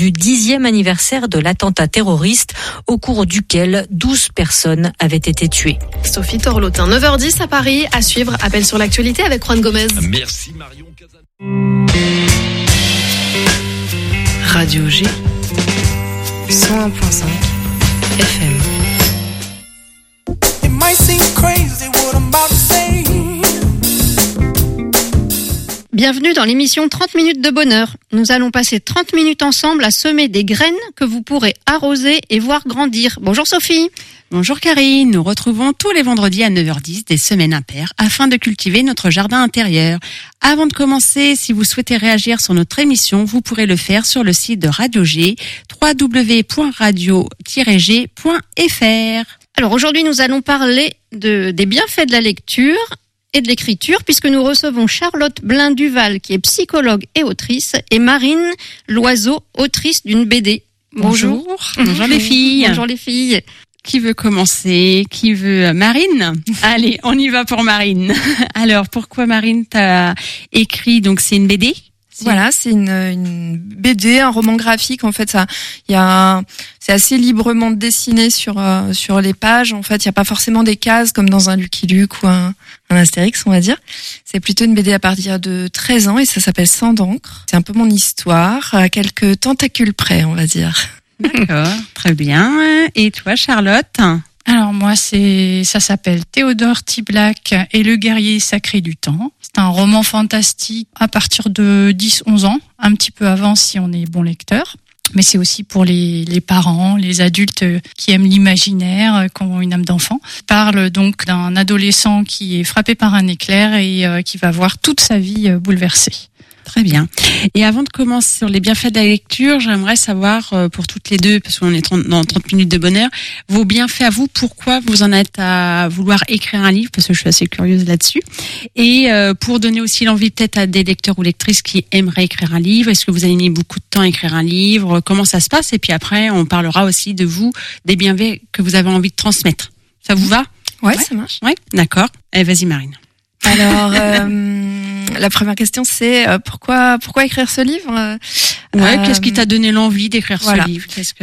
du 10e anniversaire de l'attentat terroriste au cours duquel 12 personnes avaient été tuées. Sophie Torlotin, 9h10 à Paris, à suivre. Appel sur l'actualité avec Juan Gomez. Merci Marion Casal. Radio G 101.5 FM. It might seem crazy what I'm about to say. Bienvenue dans l'émission 30 minutes de bonheur. Nous allons passer 30 minutes ensemble à semer des graines que vous pourrez arroser et voir grandir. Bonjour Sophie. Bonjour Karine, nous retrouvons tous les vendredis à 9h10 des semaines impaires afin de cultiver notre jardin intérieur. Avant de commencer, si vous souhaitez réagir sur notre émission, vous pourrez le faire sur le site de Radio G, www.radio-g.fr. Alors aujourd'hui, nous allons parler des bienfaits de la lecture et de l'écriture, puisque nous recevons Charlotte Blain-Duval, qui est psychologue et autrice, et Marine Loiseau, autrice d'une BD. Bonjour. Bonjour les filles. Bonjour les filles. Qui veut commencer? Qui veut? Marine? Allez, on y va pour Marine. Alors, pourquoi Marine t'as écrit? Donc, c'est une BD? Voilà, c'est une BD, un roman graphique. En fait, c'est assez librement dessiné sur les pages. En fait, il y a pas forcément des cases comme dans un Lucky Luke ou un Astérix, on va dire. C'est plutôt une BD à partir de 13 ans et ça s'appelle Sang d'encre. C'est un peu mon histoire, à quelques tentacules près, on va dire. D'accord, très bien. Et toi, Charlotte? Alors moi, ça s'appelle Théodore T. Black et le guerrier sacré du temps. C'est un roman fantastique à partir de 10-11 ans, un petit peu avant si on est bon lecteur. Mais c'est aussi pour les parents, les adultes qui aiment l'imaginaire, qui ont une âme d'enfant. Il parle donc d'un adolescent qui est frappé par un éclair et qui va voir toute sa vie bouleversée. Très bien. Et avant de commencer sur les bienfaits de la lecture, j'aimerais savoir, pour toutes les deux, parce qu'on est dans 30 minutes de bonheur, vos bienfaits à vous, pourquoi vous en êtes à vouloir écrire un livre, parce que je suis assez curieuse là-dessus. Et pour donner aussi l'envie peut-être à des lecteurs ou lectrices qui aimeraient écrire un livre, est-ce que vous avez mis beaucoup de temps à écrire un livre? Comment ça se passe? Et puis après, on parlera aussi de vous, des bienfaits que vous avez envie de transmettre. Ça vous va? Ouais, ça marche. Ouais, d'accord. Allez, vas-y Marine. Alors, la première question, c'est pourquoi écrire ce livre? Qu'est-ce qui t'a donné l'envie d'écrire ce livre?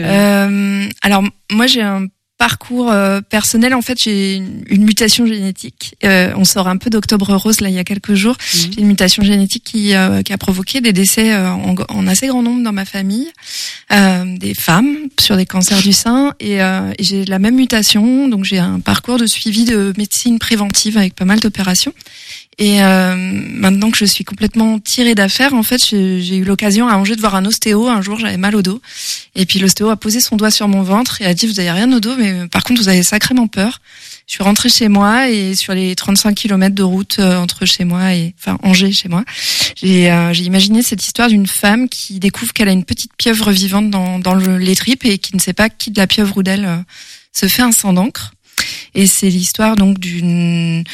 Alors, moi, j'ai un parcours personnel. En fait, j'ai une mutation génétique. On sort un peu d'Octobre Rose là il y a quelques jours. J'ai une mutation génétique qui a provoqué des décès en assez grand nombre dans ma famille, des femmes sur des cancers du sein et j'ai la même mutation. Donc j'ai un parcours de suivi de médecine préventive avec pas mal d'opérations. Et maintenant que je suis complètement tirée d'affaire, en fait, j'ai eu l'occasion à Angers de voir un ostéo. Un jour, j'avais mal au dos. Et puis l'ostéo a posé son doigt sur mon ventre et a dit « Vous avez rien au dos, mais par contre, vous avez sacrément peur ». Je suis rentrée chez moi et sur les 35 kilomètres de route entre chez moi Angers chez moi, j'ai imaginé cette histoire d'une femme qui découvre qu'elle a une petite pieuvre vivante dans les tripes et qui ne sait pas qui de la pieuvre ou d'elle se fait un sang d'encre. Et c'est l'histoire donc d'une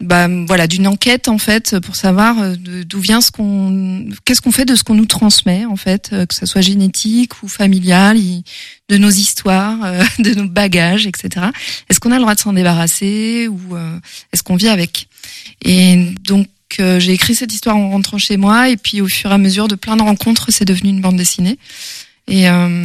enquête en fait pour savoir d'où vient qu'est-ce qu'on fait de ce qu'on nous transmet en fait, que ça soit génétique ou familial, de nos histoires, de nos bagages, etc. Est-ce qu'on a le droit de s'en débarrasser ou est-ce qu'on vit avec? Et donc j'ai écrit cette histoire en rentrant chez moi et puis au fur et à mesure de plein de rencontres, c'est devenu une bande dessinée. Et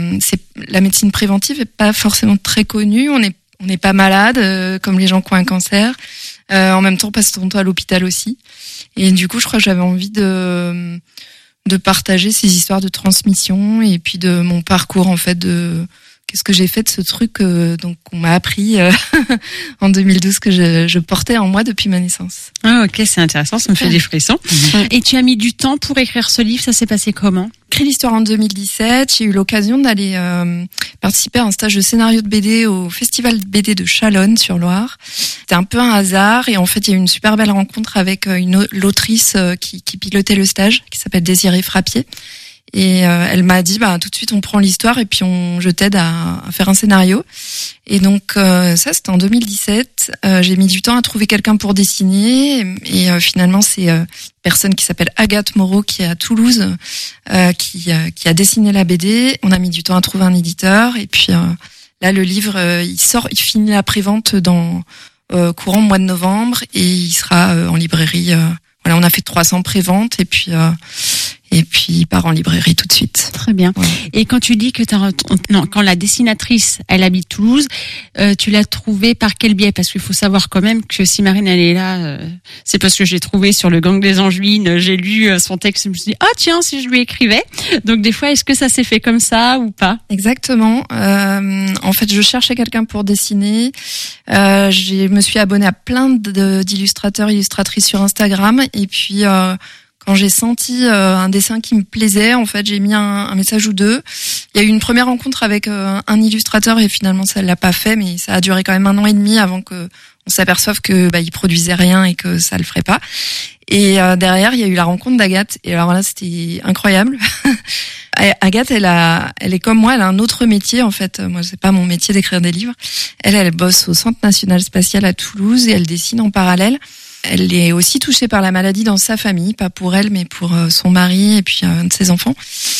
la médecine préventive est pas forcément très connue. On n'est pas malade comme les gens qui ont un cancer. En même temps, on passe son temps à l'hôpital aussi. Et du coup, je crois que j'avais envie de partager ces histoires de transmission et puis de mon parcours en fait qu'est-ce que j'ai fait de ce truc donc qu'on m'a appris en 2012 que je portais en moi depuis ma naissance. Ah ok, c'est intéressant, ça me fait des frissons. Et tu as mis du temps pour écrire ce livre, ça s'est passé comment? J'ai écrit l'histoire en 2017, j'ai eu l'occasion d'aller participer à un stage de scénario de BD au Festival BD de Chalonnes sur Loire. C'était un peu un hasard et en fait il y a eu une super belle rencontre avec l'autrice qui pilotait le stage, qui s'appelle Désirée Frappier. Et elle m'a dit tout de suite on prend l'histoire et puis je t'aide à faire un scénario. Et donc ça c'était en 2017. J'ai mis du temps à trouver quelqu'un pour dessiner et finalement c'est une personne qui s'appelle Agathe Moreau qui est à Toulouse qui a dessiné la BD. On a mis du temps à trouver un éditeur et puis là le livre il finit la prévente dans courant mois de novembre et il sera en librairie. Voilà, on a fait 300 préventes et puis et puis il part en librairie tout de suite. Très bien. Voilà. Et quand tu dis que quand la dessinatrice, elle habite Toulouse, tu l'as trouvée par quel biais? Parce qu'il faut savoir quand même que si Marine elle est là, c'est parce que j'ai trouvé sur le Gang des Angevines, j'ai lu son texte, je me suis dit tiens, si je lui écrivais. Donc des fois, est-ce que ça s'est fait comme ça ou pas? Exactement. En fait, je cherchais quelqu'un pour dessiner. Je me suis abonnée à plein d'illustrateurs, illustratrices sur Instagram, et puis quand j'ai senti un dessin qui me plaisait, en fait, j'ai mis un message ou deux. Il y a eu une première rencontre avec un illustrateur et finalement ça l'a pas fait, mais ça a duré quand même 1 an et demi avant que on s'aperçoive que il produisait rien et que ça le ferait pas. Et derrière, il y a eu la rencontre d'Agathe. Et alors là, c'était incroyable. Agathe, elle est comme moi, elle a un autre métier en fait. Moi, c'est pas mon métier d'écrire des livres. Elle bosse au Centre National Spatial à Toulouse et elle dessine en parallèle. Elle est aussi touchée par la maladie dans sa famille, pas pour elle, mais pour son mari et puis un de ses enfants.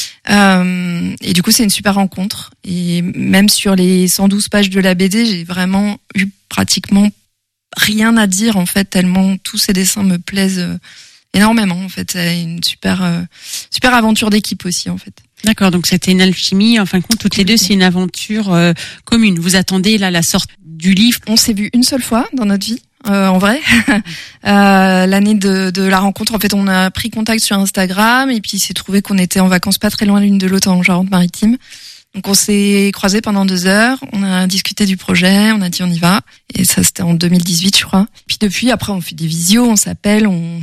Et du coup, c'est une super rencontre. Et même sur les 112 pages de la BD, j'ai vraiment eu pratiquement rien à dire en fait, tellement tous ces dessins me plaisent énormément. En fait, c'est une super aventure d'équipe aussi en fait. D'accord, donc c'était une alchimie. En fin de compte, toutes les deux, c'est une aventure commune. Vous attendez là la sortie du livre. On s'est vu une seule fois dans notre vie. En vrai, l'année de la rencontre, en fait, on a pris contact sur Instagram et puis il s'est trouvé qu'on était en vacances pas très loin l'une de l'autre en Charente-Maritime. Donc on s'est croisés pendant 2 heures, on a discuté du projet, on a dit on y va. Et ça c'était en 2018 je crois. Puis depuis après on fait des visios, on s'appelle, on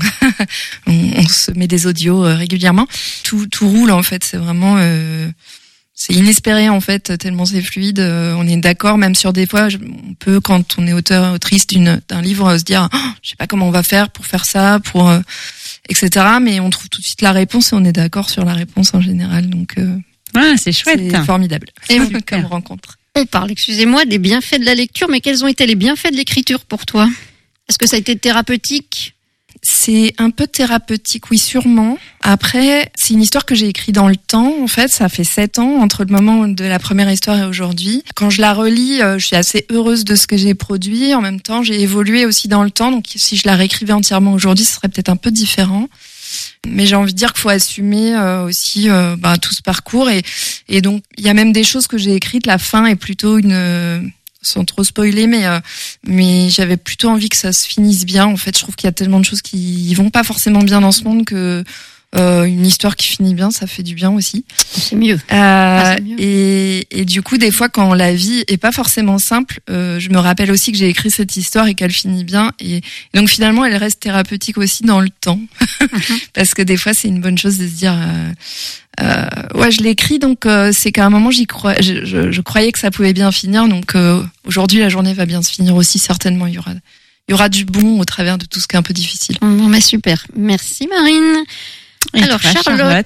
se met des audios régulièrement. Tout roule en fait, c'est vraiment c'est inespéré en fait, tellement c'est fluide. On est d'accord, même sur des fois, on peut quand on est autrice d'un livre se dire, je sais pas comment on va faire pour faire ça, etc. Mais on trouve tout de suite la réponse et on est d'accord sur la réponse en général. Donc c'est chouette, c'est formidable. Et comme rencontre. On parle, excusez-moi, des bienfaits de la lecture, mais quels ont été les bienfaits de l'écriture pour toi? Est-ce que ça a été thérapeutique? C'est un peu thérapeutique, oui, sûrement. Après, c'est une histoire que j'ai écrite dans le temps. En fait, ça fait 7 ans entre le moment de la première histoire et aujourd'hui. Quand je la relis, je suis assez heureuse de ce que j'ai produit. En même temps, j'ai évolué aussi dans le temps. Donc, si je la réécrivais entièrement aujourd'hui, ce serait peut-être un peu différent. Mais j'ai envie de dire qu'il faut assumer aussi tout ce parcours. Et donc, il y a même des choses que j'ai écrites. La fin est plutôt sans trop spoiler, mais j'avais plutôt envie que ça se finisse bien. En fait, je trouve qu'il y a tellement de choses qui vont pas forcément bien dans ce monde que une histoire qui finit bien, ça fait du bien aussi. C'est mieux. C'est mieux. Et du coup, des fois, quand la vie est pas forcément simple, je me rappelle aussi que j'ai écrit cette histoire et qu'elle finit bien. Et donc finalement, elle reste thérapeutique aussi dans le temps, parce que des fois, c'est une bonne chose de se dire. Je l'ai écrit, donc c'est qu'à un moment je croyais que ça pouvait bien finir, donc aujourd'hui la journée va bien se finir aussi certainement. Il y aura du bon au travers de tout ce qui est un peu difficile. Bon, mais super, merci Marine. Et alors toi, Charlotte.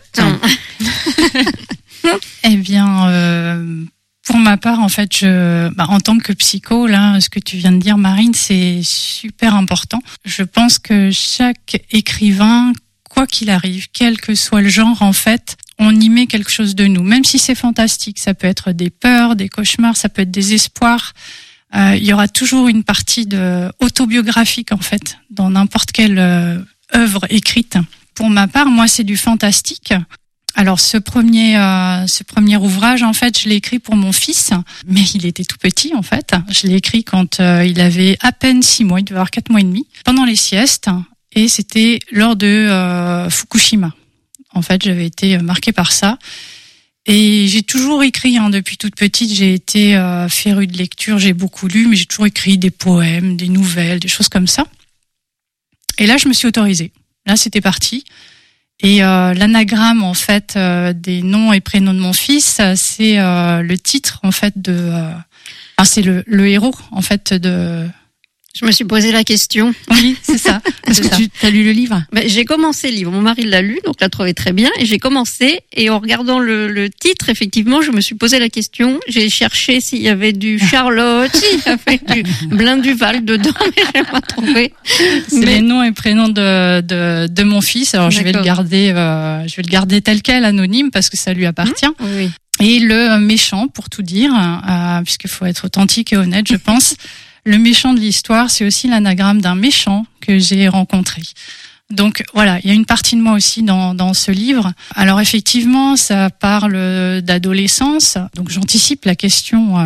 Eh bien, pour ma part, en fait, en tant que psycho, là, ce que tu viens de dire, Marine, c'est super important. Je pense que chaque écrivain, quoi qu'il arrive, quel que soit le genre, en fait, on y met quelque chose de nous. Même si c'est fantastique, ça peut être des peurs, des cauchemars, ça peut être des espoirs. Il y aura toujours une partie autobiographique, en fait, dans n'importe quelle œuvre écrite. Pour ma part, moi, c'est du fantastique. Alors, ce premier ouvrage, en fait, je l'ai écrit pour mon fils, mais il était tout petit, en fait. Je l'ai écrit quand il avait à peine 6 mois, il devait avoir 4 mois et demi, pendant les siestes, et c'était lors de Fukushima. En fait, j'avais été marquée par ça. Et j'ai toujours écrit, depuis toute petite, j'ai été férue de lecture, j'ai beaucoup lu, mais j'ai toujours écrit des poèmes, des nouvelles, des choses comme ça. Et là, je me suis autorisée. Là, c'était parti. Et l'anagramme, en fait, des noms et prénoms de mon fils, c'est le titre, en fait, c'est le héros, en fait, de... Je me suis posé la question. Oui, c'est ça. Parce que tu as lu le livre? J'ai commencé le livre. Mon mari l'a lu, donc l'a trouvé très bien. Et j'ai commencé. Et en regardant le titre, effectivement, je me suis posé la question. J'ai cherché s'il y avait du Charlotte, s'il y avait du Blain-Duval dedans, mais j'ai pas trouvé. C'est les noms et prénoms de mon fils. Alors je vais le garder tel quel, anonyme, parce que ça lui appartient. Oui. Et le méchant, pour tout dire, puisqu'il faut être authentique et honnête, je pense. Le méchant de l'histoire, c'est aussi l'anagramme d'un méchant que j'ai rencontré. Donc voilà, il y a une partie de moi aussi dans ce livre. Alors effectivement, ça parle d'adolescence. Donc j'anticipe la question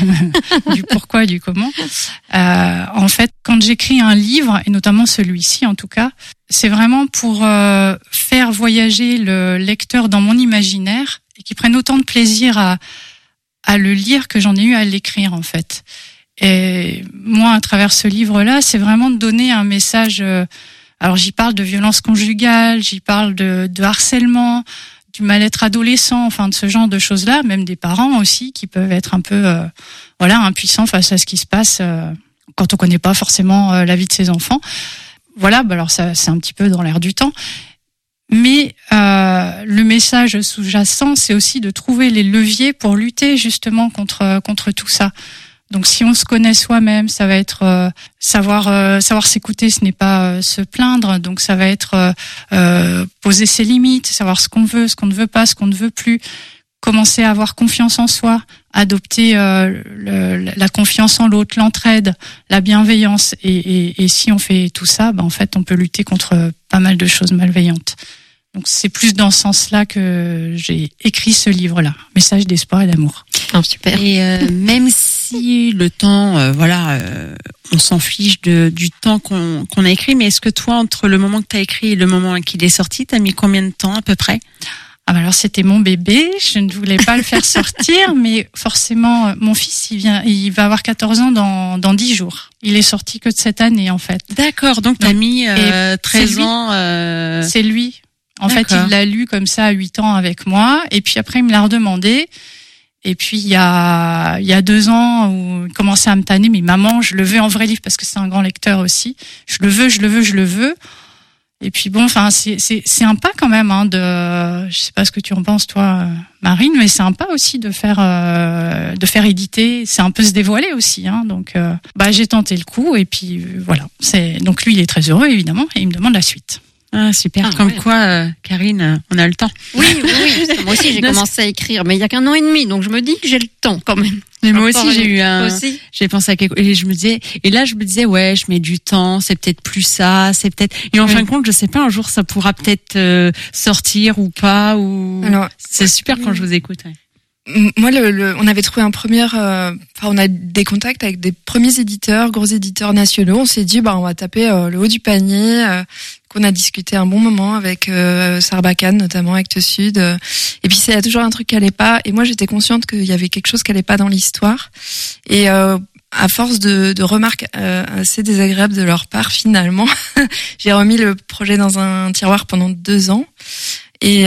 du pourquoi et du comment. En fait, quand j'écris un livre, et notamment celui-ci en tout cas, c'est vraiment pour faire voyager le lecteur dans mon imaginaire et qu'il prenne autant de plaisir à le lire que j'en ai eu à l'écrire en fait. Et moi, à travers ce livre-là, c'est vraiment de donner un message. Alors j'y parle de violence conjugale, j'y parle de harcèlement, du mal-être adolescent, enfin de ce genre de choses-là, même des parents aussi qui peuvent être un peu impuissants face à ce qui se passe quand on connaît pas forcément la vie de ses enfants. Voilà, alors ça c'est un petit peu dans l'air du temps. Mais le message sous-jacent, c'est aussi de trouver les leviers pour lutter justement contre tout ça. Donc si on se connaît soi-même, ça va être savoir s'écouter, ce n'est pas se plaindre. Donc ça va être poser ses limites, savoir ce qu'on veut, ce qu'on ne veut pas, ce qu'on ne veut plus. Commencer à avoir confiance en soi, adopter la confiance en l'autre, l'entraide, la bienveillance. Et si on fait tout ça, en fait, on peut lutter contre pas mal de choses malveillantes. Donc c'est plus dans ce sens-là que j'ai écrit ce livre-là, message d'espoir et d'amour. Oh, super. Et même si le temps, on s'en fiche du temps qu'on a écrit, mais est-ce que toi, entre le moment que tu as écrit et le moment qu'il est sorti, t'as mis combien de temps à peu près ? Alors c'était mon bébé, je ne voulais pas le faire sortir, mais forcément mon fils il va avoir 14 ans dans 10 jours. Il est sorti que de cette année en fait. D'accord, donc t'as mis 13 ans. C'est lui. En fait, il l'a lu comme ça à 8 ans avec moi, et puis après il me l'a redemandé. Et puis il y a 2 ans où il commençait à me tanner, mais maman, je le veux en vrai livre parce que c'est un grand lecteur aussi. Je le veux. Et puis bon, enfin c'est un pas quand même je sais pas ce que tu en penses toi Marine, mais c'est un pas aussi de faire éditer, c'est un peu se dévoiler aussi donc j'ai tenté le coup et puis voilà, donc lui il est très heureux évidemment et il me demande la suite. Ah super, quoi Karine, on a le temps. Oui, moi aussi j'ai commencé à écrire, mais il y a qu'1 an et demi, donc je me dis que j'ai le temps quand même. Mais moi aussi j'ai pensé à quelque chose et je me disais ouais, je mets du temps, c'est peut-être plus ça, c'est peut-être et en fin de compte, je sais pas, un jour ça pourra peut-être sortir ou pas ou alors, c'est super quand je vous écoute. Ouais. Moi, on avait trouvé on a des contacts avec des premiers éditeurs, gros éditeurs nationaux. On s'est dit, on va taper le haut du panier. Qu'on a discuté un bon moment avec Sarbacane, notamment Actes Sud. Et puis, il y a toujours un truc qui allait pas. Et moi, j'étais consciente qu'il y avait quelque chose qui allait pas dans l'histoire. Et à force de remarques assez désagréables de leur part, finalement, j'ai remis le projet dans un tiroir pendant 2 ans. Et il y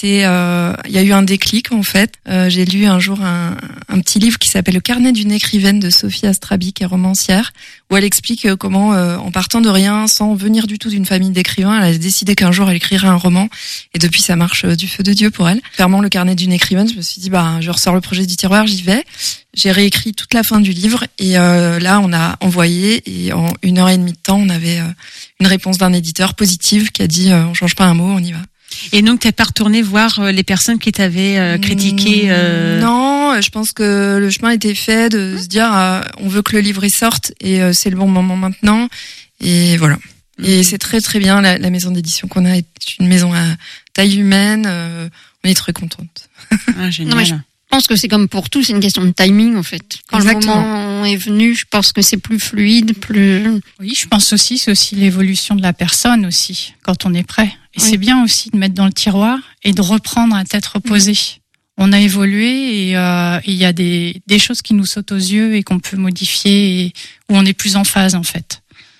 a eu un déclic en fait. J'ai lu un jour un petit livre qui s'appelle Le carnet d'une écrivaine de Sophie Astrabi, qui est romancière, où elle explique comment, en partant de rien, sans venir du tout d'une famille d'écrivains, elle a décidé qu'un jour elle écrirait un roman. Et depuis, ça marche du feu de Dieu pour elle. Clairement, Le carnet d'une écrivaine, je me suis dit, je ressors le projet du tiroir, j'y vais. J'ai réécrit toute la fin du livre et là, on a envoyé et en 1h30 de temps, on avait une réponse d'un éditeur positive qui a dit, on change pas un mot, on y va. Et donc, t'es pas retourné voir les personnes qui t'avaient critiqué Non, je pense que le chemin était fait de se dire on veut que le livre sorte et c'est le bon moment maintenant. Et voilà. Et c'est très très bien. La maison d'édition qu'on a est une maison à taille humaine. On est très contente. Ah, génial. Non, mais je pense que c'est comme pour tout, c'est une question de timing en fait. Quand Exactement. Le moment est venu, je pense que c'est plus fluide, plus... Oui, je pense aussi, c'est aussi l'évolution de la personne aussi, quand on est prêt. Et c'est bien aussi de mettre dans le tiroir et de reprendre à tête reposée. On a évolué et il y a des choses qui nous sautent aux yeux et qu'on peut modifier et où on est plus en phase en fait.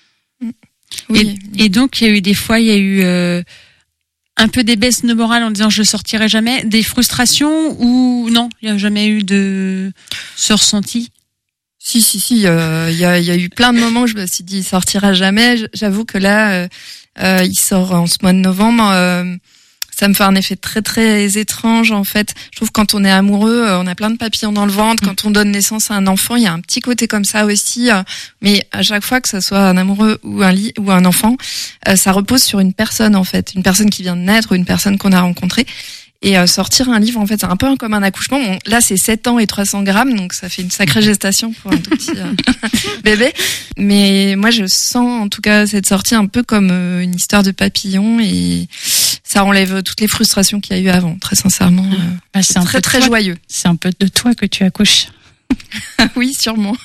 Oui. Et donc il y a eu un peu des baisses de morale en disant je sortirai jamais, des frustrations ou non, il n'y a jamais eu de ce ressenti? Si, il y a eu plein de moments où je me suis dit il sortira jamais. J'avoue que là, il sort en ce mois de novembre. Ça me fait un effet très très étrange en fait. Je trouve que quand on est amoureux, on a plein de papillons dans le ventre. Quand on donne naissance à un enfant, il y a un petit côté comme ça aussi. Mais à chaque fois que ce soit un amoureux ou un enfant, ça repose sur une personne en fait, une personne qui vient de naître ou une personne qu'on a rencontrée. Et sortir un livre, en fait, c'est un peu comme un accouchement. Bon, là, c'est 7 ans et 300 grammes, donc ça fait une sacrée gestation pour un tout petit bébé. Mais moi, je sens en tout cas cette sortie un peu comme une histoire de papillon, et ça enlève toutes les frustrations qu'il y a eu avant, très sincèrement. C'est très, très joyeux. C'est un peu de toi que tu accouches. Oui, sûrement.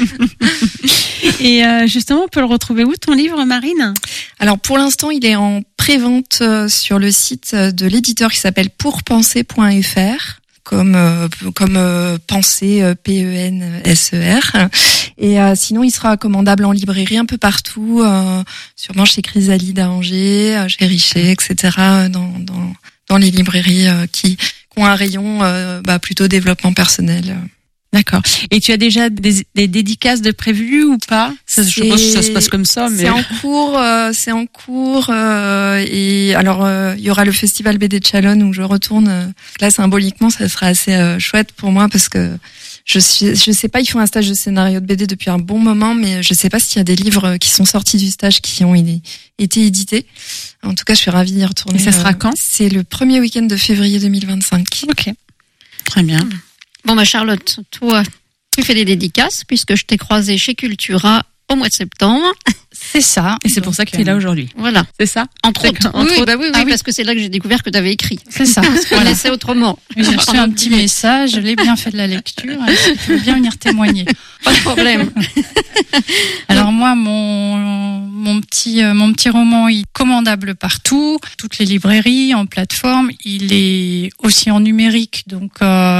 Et justement, on peut le retrouver où, ton livre, Marine ? Alors, pour l'instant, il est en pré-vente sur le site de l'éditeur qui s'appelle pourpenser.fr, comme penser, Penser. Et sinon, il sera commandable en librairie un peu partout, sûrement chez Chrysalide à Angers, chez Richer, etc., dans les librairies qui ont un rayon plutôt développement personnel. D'accord. Et tu as déjà des dédicaces de prévues ou pas ? Je pense que ça se passe comme ça, mais c'est en cours. Et alors, il y aura le festival BD de Chalonne où je retourne. Là, symboliquement, ça sera assez chouette pour moi parce que je sais pas, ils font un stage de scénario de BD depuis un bon moment, mais je sais pas s'il y a des livres qui sont sortis du stage qui ont été édités. En tout cas, je suis ravie d'y retourner. Et ça sera quand ? C'est le premier week-end de février 2025. Ok. Très bien. Bon, Charlotte, toi, tu fais des dédicaces puisque je t'ai croisée chez Cultura au mois de septembre. C'est ça. Et c'est pour ça que tu es là aujourd'hui. Voilà. C'est ça ? Entre autres. Oui, parce que c'est là que j'ai découvert que tu avais écrit. C'est ça. On laissait autrement. J'ai reçu un petit message, les bienfaits de la lecture. Est-ce que tu veux bien venir témoigner ? Pas de problème. Alors moi, mon petit roman, il est commandable partout, toutes les librairies, en plateforme. Il est aussi en numérique, donc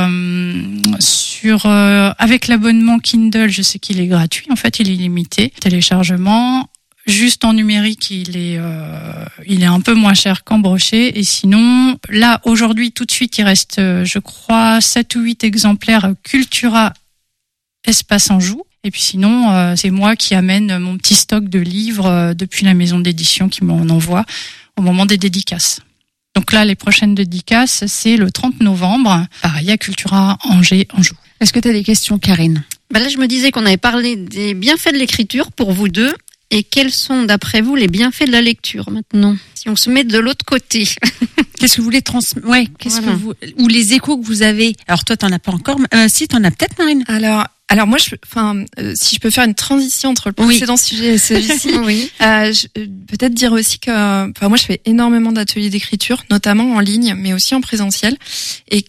avec l'abonnement Kindle, je sais qu'il est gratuit. En fait, il est limité. Téléchargement. Juste en numérique, il est un peu moins cher qu'en broché. Et sinon, là, aujourd'hui, tout de suite, il reste, je crois, 7 ou 8 exemplaires Cultura Espace Anjou. Et puis sinon, c'est moi qui amène mon petit stock de livres depuis la maison d'édition qui m'en envoie au moment des dédicaces. Donc là, les prochaines dédicaces, c'est le 30 novembre, pareil à Cultura Angers, Anjou. Est-ce que tu as des questions, Karine ? Là, je me disais qu'on avait parlé des bienfaits de l'écriture pour vous deux. Et quels sont, d'après vous, les bienfaits de la lecture maintenant ? Si on se met de l'autre côté. Qu'est-ce que vous voulez transmettre ? Ouais, ou les échos que vous avez. Alors toi, t'en as pas encore. Si, t'en as peut-être, Marine. Alors moi, si je peux faire une transition entre le précédent sujet et celui-ci, oui. Peut-être dire aussi que, moi, je fais énormément d'ateliers d'écriture, notamment en ligne, mais aussi en présentiel, et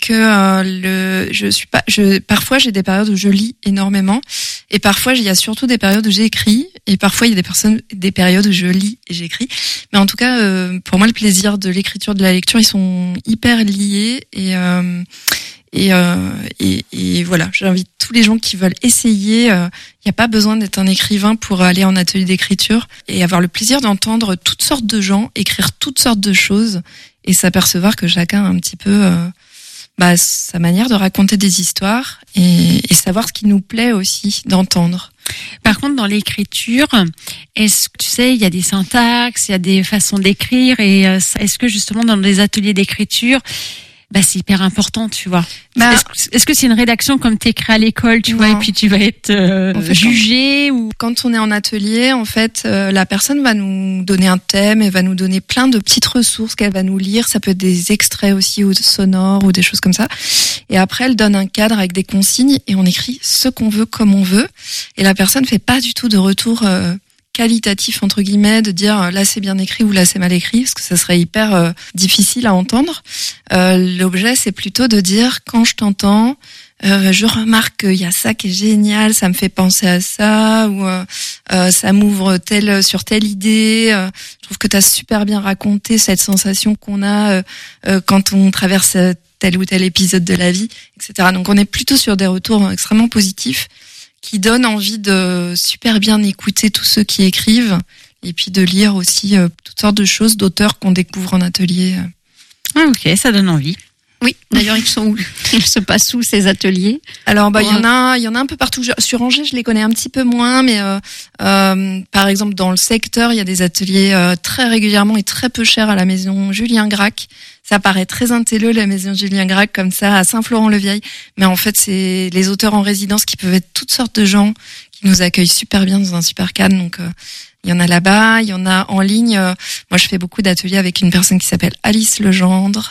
que parfois j'ai des périodes où je lis énormément, et parfois il y a surtout des périodes où j'écris, et parfois il y a des périodes où je lis et j'écris. Mais en tout cas, pour moi, le plaisir de l'écriture, de la lecture, ils sont hyper liés, et voilà, j'invite tous les gens qui veulent essayer. Il n'y a pas besoin d'être un écrivain pour aller en atelier d'écriture et avoir le plaisir d'entendre toutes sortes de gens écrire toutes sortes de choses et s'apercevoir que chacun a un petit peu sa manière de raconter des histoires et savoir ce qui nous plaît aussi d'entendre. Par contre, dans l'écriture, est-ce que tu sais, il y a des syntaxes, il y a des façons d'écrire et est-ce que justement dans les ateliers d'écriture, c'est hyper important, tu vois. Est-ce que c'est une rédaction comme t'écris à l'école, tu vois, et puis tu vas être jugé ou quand on est en atelier, en fait, la personne va nous donner un thème et va nous donner plein de petites ressources qu'elle va nous lire. Ça peut être des extraits aussi ou sonores ou des choses comme ça. Et après, elle donne un cadre avec des consignes et on écrit ce qu'on veut comme on veut. Et la personne fait pas du tout de retour qualitatif entre guillemets, de dire là c'est bien écrit ou là c'est mal écrit, parce que ça serait hyper difficile à entendre. L'objet c'est plutôt de dire quand je t'entends, je remarque qu'il y a ça qui est génial, ça me fait penser à ça, ou ça m'ouvre sur telle idée. Je trouve que tu as super bien raconté cette sensation qu'on a quand on traverse tel ou tel épisode de la vie, etc. Donc on est plutôt sur des retours extrêmement positifs qui donnent envie de super bien écouter tous ceux qui écrivent et puis de lire aussi toutes sortes de choses d'auteurs qu'on découvre en atelier. Ah ok, ça donne envie. Oui, d'ailleurs ils se passent où ces ateliers ? Alors il y en a un peu partout. Sur Angers, je les connais un petit peu moins, mais par exemple dans le secteur, il y a des ateliers très régulièrement et très peu chers à la maison Julien Gracq. Ça paraît très intelleux, la maison Julien Gracq, comme ça, à Saint-Florent-le-Vieil. Mais en fait, c'est les auteurs en résidence qui peuvent être toutes sortes de gens qui nous accueillent super bien dans un super cadre. Donc, il y en a là-bas, il y en a en ligne. Moi, je fais beaucoup d'ateliers avec une personne qui s'appelle Alice Legendre.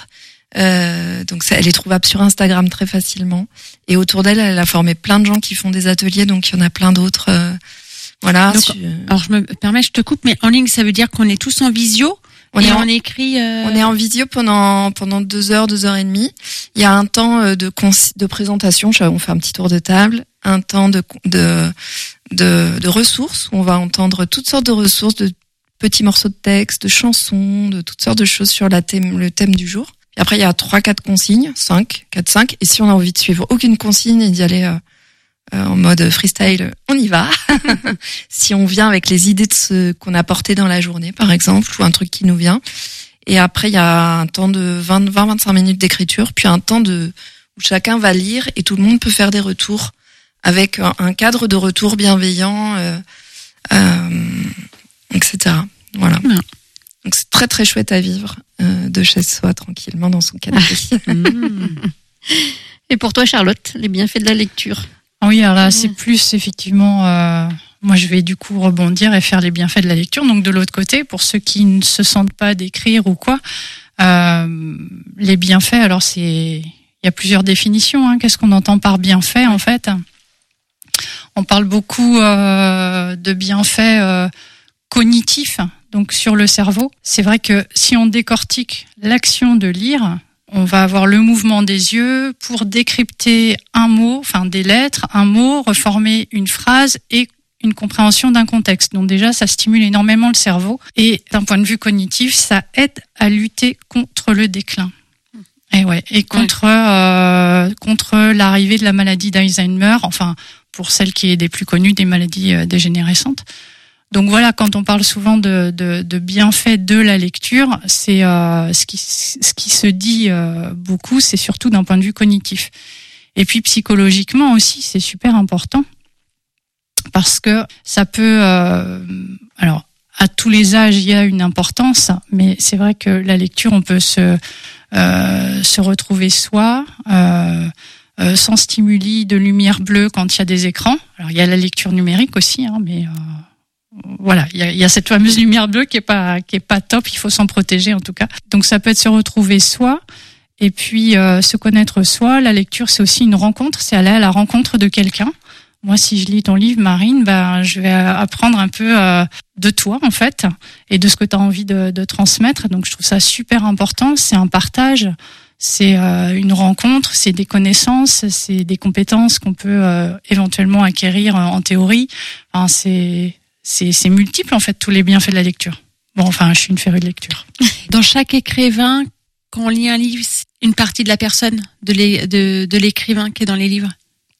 Donc elle est trouvable sur Instagram très facilement. Et autour d'elle, elle a formé plein de gens qui font des ateliers, donc il y en a plein d'autres. Voilà. Donc, alors je me permets, je te coupe, mais en ligne, ça veut dire qu'on est tous en visio. On écrit. On est en visio pendant 2 heures, 2 heures et demie. Il y a un temps de présentation. On fait un petit tour de table, un temps de ressources où on va entendre toutes sortes de ressources, de petits morceaux de texte, de chansons, de toutes sortes de choses sur le thème du jour. Et après, il y a 3-4 consignes, 5. Et si on a envie de suivre aucune consigne et d'y aller en mode freestyle, on y va. Si on vient avec les idées de ce qu'on a porté dans la journée, par exemple, ou un truc qui nous vient. Et après, il y a un temps de 20-25 minutes d'écriture, puis un temps où chacun va lire et tout le monde peut faire des retours avec un cadre de retour bienveillant, etc. Voilà. Donc c'est très très chouette à vivre de chez soi tranquillement dans son canapé. Et pour toi, Charlotte, les bienfaits de la lecture? Oui, alors là, c'est plus effectivement. Moi, je vais du coup rebondir et faire les bienfaits de la lecture. Donc de l'autre côté, pour ceux qui ne se sentent pas d'écrire ou quoi, les bienfaits. Alors il y a plusieurs définitions. Hein. Qu'est-ce qu'on entend par bienfait en fait? On parle beaucoup de bienfaits cognitifs. Donc sur le cerveau, c'est vrai que si on décortique l'action de lire, on va avoir le mouvement des yeux pour décrypter un mot, enfin des lettres, un mot, reformer une phrase et une compréhension d'un contexte. Donc déjà, ça stimule énormément le cerveau et d'un point de vue cognitif, ça aide à lutter contre le déclin. Et contre l'arrivée de la maladie d'Alzheimer, enfin pour celle qui est des plus connues, des maladies dégénérescentes. Donc voilà, quand on parle souvent de bienfaits de la lecture, c'est ce qui se dit beaucoup, c'est surtout d'un point de vue cognitif. Et puis psychologiquement aussi, c'est super important parce que ça peut, alors à tous les âges, il y a une importance, mais c'est vrai que la lecture, on peut se retrouver soi. Sans stimuli de lumière bleue quand il y a des écrans. Alors il y a la lecture numérique aussi, hein, mais voilà, il y a cette fameuse lumière bleue qui est pas top. Il faut s'en protéger en tout cas. Donc ça peut être se retrouver soi et puis se connaître soi. La lecture, c'est aussi une rencontre. C'est aller à la rencontre de quelqu'un. Moi, si je lis ton livre, Marine, je vais apprendre un peu de toi en fait et de ce que tu as envie de transmettre. Donc je trouve ça super important. C'est un partage. C'est une rencontre, c'est des connaissances, c'est des compétences qu'on peut éventuellement acquérir en théorie. Enfin, c'est multiple en fait tous les bienfaits de la lecture. Bon, enfin, je suis une férue de lecture. Dans chaque écrivain, quand on lit un livre, c'est une partie de la personne, de l'écrivain qui est dans les livres.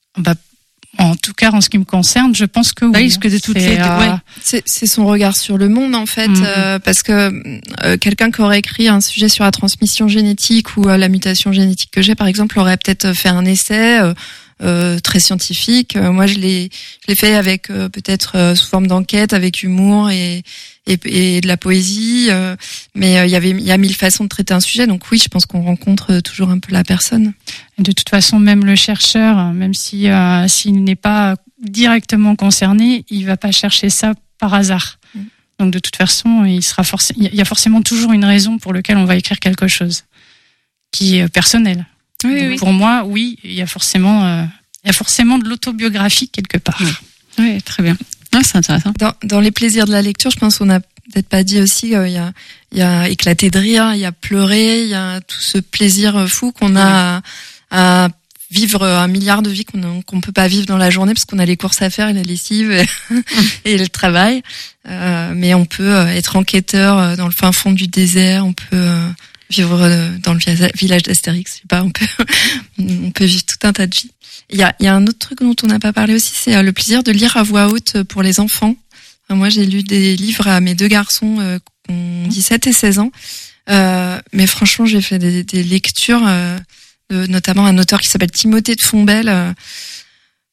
En tout cas, en ce qui me concerne, je pense que oui. Parce que de toutes c'est son regard sur le monde en fait, parce que quelqu'un qui aurait écrit un sujet sur la transmission génétique ou la mutation génétique que j'ai, par exemple, aurait peut-être fait un essai très scientifique. Moi, je l'ai fait avec peut-être sous forme d'enquête, avec humour et de la poésie. Mais il y a 1000 façons de traiter un sujet. Donc oui, je pense qu'on rencontre toujours un peu la personne. Et de toute façon, même le chercheur, même s'il n'est pas directement concerné, il va pas chercher ça par hasard. Donc de toute façon, il y a forcément toujours une raison pour laquelle on va écrire quelque chose qui est personnel. Oui. Pour moi, oui, il y a forcément de l'autobiographie quelque part. Oui, très bien. Ah, c'est intéressant. Dans les plaisirs de la lecture, je pense qu'on a peut-être pas dit aussi, il y a éclater de rire, il y a pleurer, il y a tout ce plaisir fou qu'on a à vivre 1 milliard de vies qu'on peut pas vivre dans la journée parce qu'on a les courses à faire et la lessive et le travail. Mais on peut être enquêteur dans le fin fond du désert, on peut vivre dans le village d'Astérix, je sais pas, on peut vivre tout un tas de vies. Il y a un autre truc dont on n'a pas parlé aussi, c'est le plaisir de lire à voix haute pour les enfants. Moi, j'ai lu des livres à mes 2 garçons qui ont 17 et 16 ans. Mais franchement, j'ai fait des lectures, notamment un auteur qui s'appelle Timothée de Fontbelle.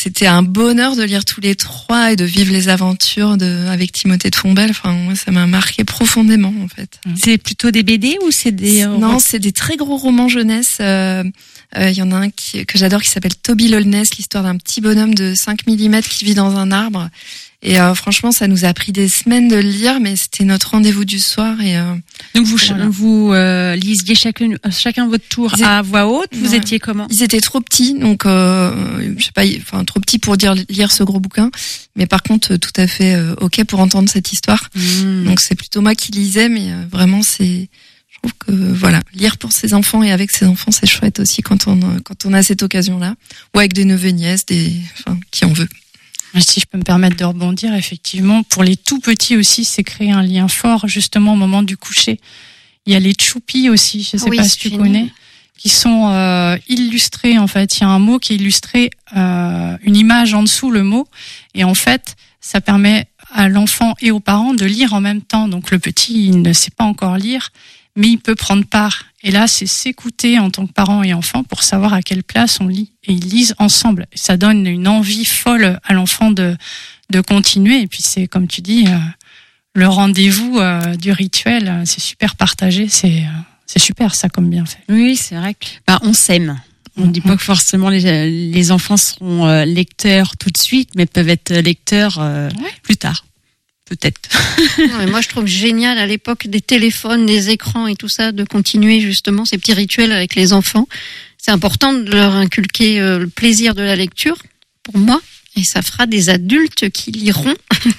c'était un bonheur de lire tous les trois et de vivre les aventures avec Timothée de Fontbelle. Enfin, moi, ça m'a marqué profondément, en fait. C'est plutôt des BD ou c'est des... Non, c'est des très gros romans jeunesse. Il y en a un que j'adore qui s'appelle Toby Lolness, l'histoire d'un petit bonhomme de 5 mm qui vit dans un arbre. Et franchement, ça nous a pris des semaines de le lire, mais c'était notre rendez-vous du soir. Et donc vous lisiez chacun votre tour à voix haute. Vous étiez comment? Ils étaient trop petits, donc je sais pas, enfin trop petits pour lire ce gros bouquin. Mais par contre, tout à fait ok pour entendre cette histoire. Donc c'est plutôt moi qui lisais, mais vraiment je trouve que voilà, lire pour ses enfants et avec ses enfants, c'est chouette aussi quand on a cette occasion-là, ou avec des neveux, nièces, qui en veut. Si je peux me permettre de rebondir, effectivement, pour les tout petits aussi, c'est créer un lien fort justement au moment du coucher. Il y a les tchoupis aussi, je sais pas si tu connais, qui sont illustrés en fait. Il y a un mot qui est illustré, une image en dessous, le mot, et en fait, ça permet à l'enfant et aux parents de lire en même temps. Donc le petit, il ne sait pas encore lire, mais il peut prendre part. Et là, c'est s'écouter en tant que parent et enfant pour savoir à quelle place on lit. Et ils lisent ensemble. Ça donne une envie folle à l'enfant de continuer. Et puis c'est, comme tu dis, le rendez-vous du rituel. C'est super partagé. C'est super ça comme bienfait. Oui, c'est vrai que on s'aime. On ne dit pas que forcément les enfants seront lecteurs tout de suite, mais peuvent être lecteurs plus tard. Peut-être. Non, mais moi, je trouve génial à l'époque des téléphones, des écrans et tout ça, de continuer justement ces petits rituels avec les enfants. C'est important de leur inculquer le plaisir de la lecture, pour moi, et ça fera des adultes qui liront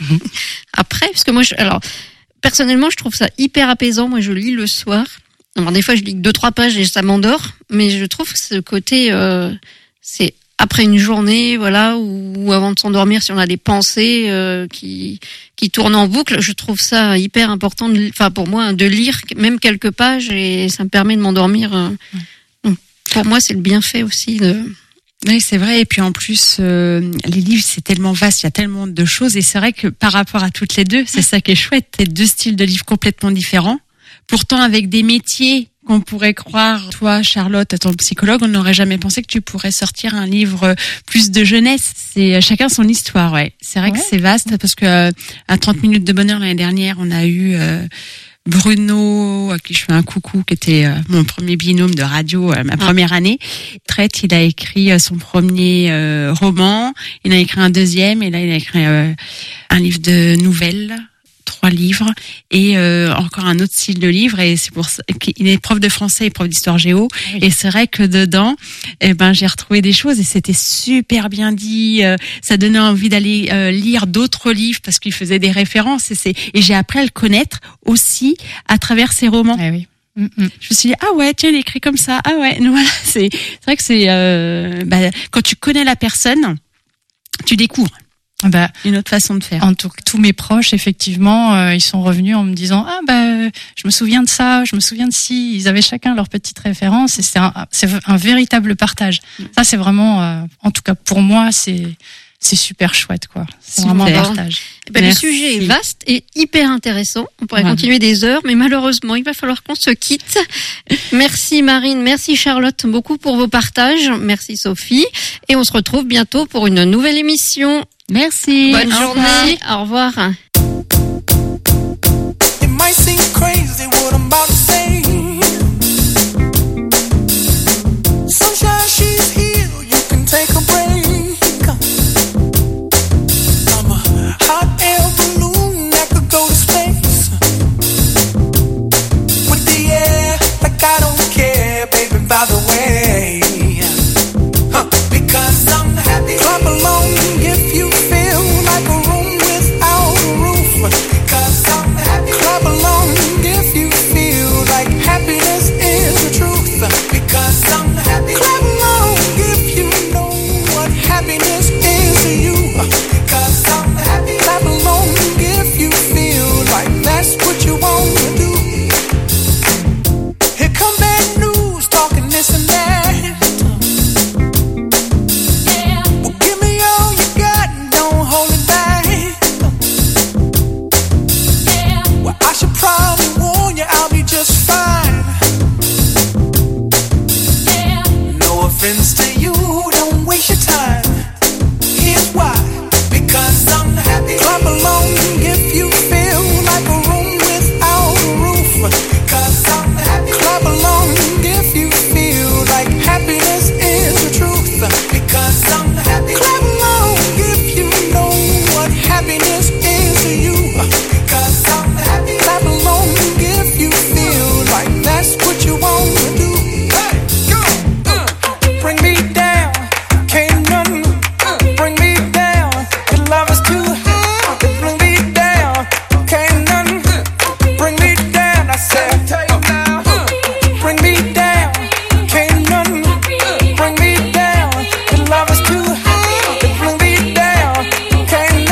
après. Parce que moi, personnellement, je trouve ça hyper apaisant. Moi, je lis le soir. Alors, des fois, je lis 2-3 pages et ça m'endort, mais je trouve que ce côté, c'est après une journée, voilà, ou avant de s'endormir, si on a des pensées qui tournent en boucle, je trouve ça hyper important, pour moi, de lire même quelques pages et ça me permet de m'endormir. Donc, pour moi, c'est le bienfait aussi de... Oui, c'est vrai. Et puis en plus, les livres, c'est tellement vaste, il y a tellement de choses. Et c'est vrai que par rapport à toutes les deux, c'est ça qui est chouette. C'est 2 styles de livres complètement différents. Pourtant, avec des métiers qu'on pourrait croire, toi, Charlotte, étant psychologue, on n'aurait jamais pensé que tu pourrais sortir un livre plus de jeunesse. C'est chacun son histoire, ouais. C'est vrai que c'est vaste parce que à 30 minutes de bonheur l'année dernière, on a eu Bruno, à qui je fais un coucou, qui était mon premier binôme de radio, ma première année. Il a écrit son premier roman, il a écrit un deuxième, et là il a écrit un livre de nouvelles. 3 livres et encore un autre style de livre, et c'est pour ça qu'il est prof de français et prof d'histoire géo. Oui. Et c'est vrai que dedans j'ai retrouvé des choses et c'était super bien dit, ça donnait envie d'aller lire d'autres livres parce qu'il faisait des références et j'ai appris à le connaître aussi à travers ses romans. Eh oui. Je me suis dit tiens, il écrit comme ça. Voilà, c'est vrai que c'est quand tu connais la personne, tu découvres une autre façon de faire. En tout cas, tous mes proches, effectivement, ils sont revenus en me disant je me souviens de ça, je me souviens de ci. Ils avaient chacun leur petite référence et c'est un véritable partage. Ça, c'est vraiment, en tout cas pour moi, c'est super chouette, quoi. C'est vraiment un partage. Le sujet est vaste et hyper intéressant. On pourrait continuer des heures, mais malheureusement, il va falloir qu'on se quitte. Merci Marine, merci Charlotte, beaucoup pour vos partages. Merci Sophie. Et on se retrouve bientôt pour une nouvelle émission. Merci. Bonne journée. Au revoir. It might seem crazy what I'm about to say. Sunshine, she's here. You can take a break. I'm a hot air balloon that could go to space. With the air, like I don't care, baby, by the way. Because I'm happy. Clap along if you feel like a room without a roof. Because I'm happy. Clap along if you feel like happiness is the truth. Because I'm happy. Clap along if you know what happiness